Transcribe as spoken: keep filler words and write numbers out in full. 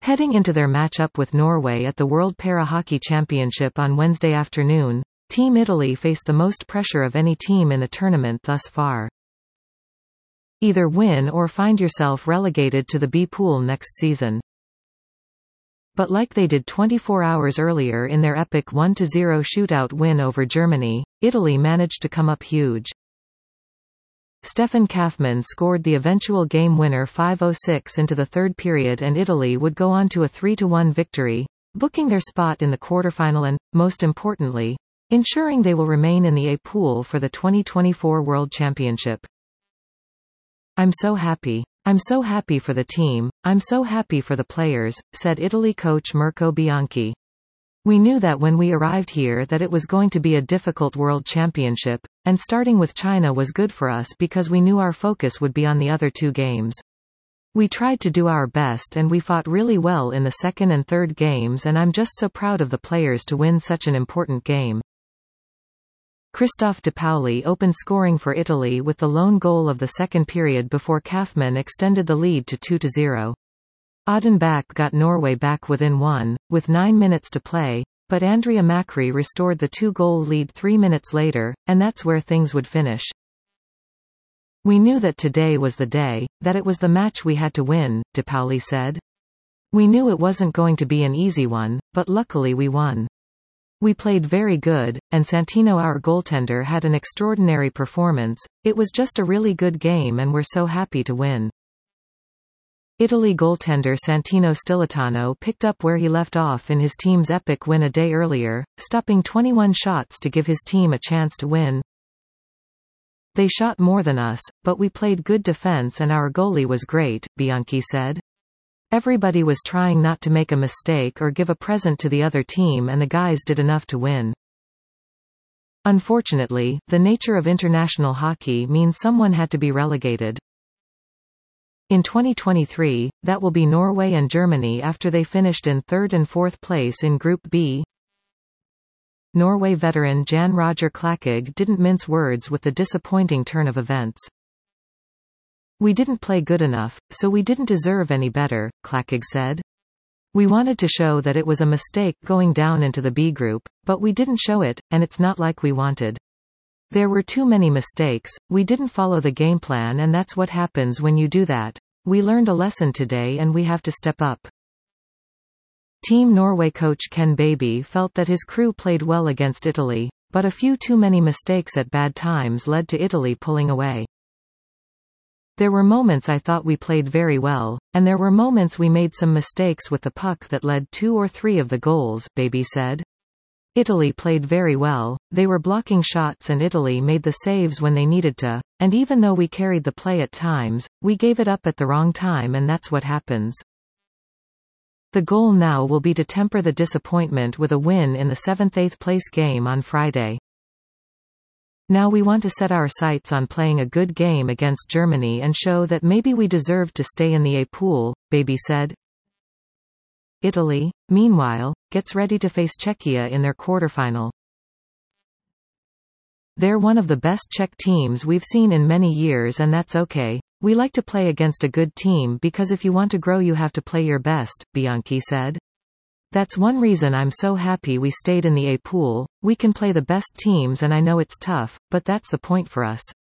Heading into their matchup with Norway at the World Para-Hockey Championship on Wednesday afternoon, Team Italy faced the most pressure of any team in the tournament thus far. Either win or find yourself relegated to the B pool next season. But like they did twenty-four hours earlier in their epic one to zero shootout win over Germany, Italy managed to come up huge. Stefan Kaufmann scored the eventual game winner five oh six into the third period, and Italy would go on to a three to one victory, booking their spot in the quarterfinal and, most importantly, ensuring they will remain in the A pool for the twenty twenty-four World Championship. "I'm so happy. I'm so happy for the team, I'm so happy for the players," said Italy coach Mirko Bianchi. "We knew that when we arrived here that it was going to be a difficult World Championship, and starting with China was good for us because we knew our focus would be on the other two games. We tried to do our best and we fought really well in the second and third games, and I'm just so proud of the players to win such an important game." Christophe De Pauli opened scoring for Italy with the lone goal of the second period before Kaufmann extended the lead to two to zero. Auden Bach got Norway back within one, with nine minutes to play, but Andrea Macri restored the two-goal lead three minutes later, and that's where things would finish. "We knew that today was the day, that it was the match we had to win," De Pauli said. "We knew it wasn't going to be an easy one, but luckily we won. We played very good, and Santino, our goaltender, had an extraordinary performance. It was just a really good game and we're so happy to win." Italy goaltender Santino Stilitano picked up where he left off in his team's epic win a day earlier, stopping twenty-one shots to give his team a chance to win. "They shot more than us, but we played good defense and our goalie was great," Bianchi said. "Everybody was trying not to make a mistake or give a present to the other team, and the guys did enough to win." Unfortunately, the nature of international hockey means someone had to be relegated. In twenty twenty-three, that will be Norway and Germany after they finished in third and fourth place in Group B. Norway veteran Jan Roger Klakeg didn't mince words with the disappointing turn of events. "We didn't play good enough, so we didn't deserve any better," Klakeg said. "We wanted to show that it was a mistake going down into the B group, but we didn't show it, and it's not like we wanted. There were too many mistakes, we didn't follow the game plan, and that's what happens when you do that. We learned a lesson today and we have to step up." Team Norway coach Ken Baby felt that his crew played well against Italy, but a few too many mistakes at bad times led to Italy pulling away. "There were moments I thought we played very well, and there were moments we made some mistakes with the puck that led two or three of the goals," Baby said. "Italy played very well, they were blocking shots and Italy made the saves when they needed to, and even though we carried the play at times, we gave it up at the wrong time, and that's what happens. The goal now will be to temper the disappointment with a win in the seventh-eighth place game on Friday. Now we want to set our sights on playing a good game against Germany and show that maybe we deserved to stay in the A pool," Baby said. Italy, meanwhile, gets ready to face Czechia in their quarterfinal. "They're one of the best Czech teams we've seen in many years, and that's okay. We like to play against a good team because if you want to grow you have to play your best," Bianchi said. "That's one reason I'm so happy we stayed in the A pool. We can play the best teams and I know it's tough, but that's the point for us.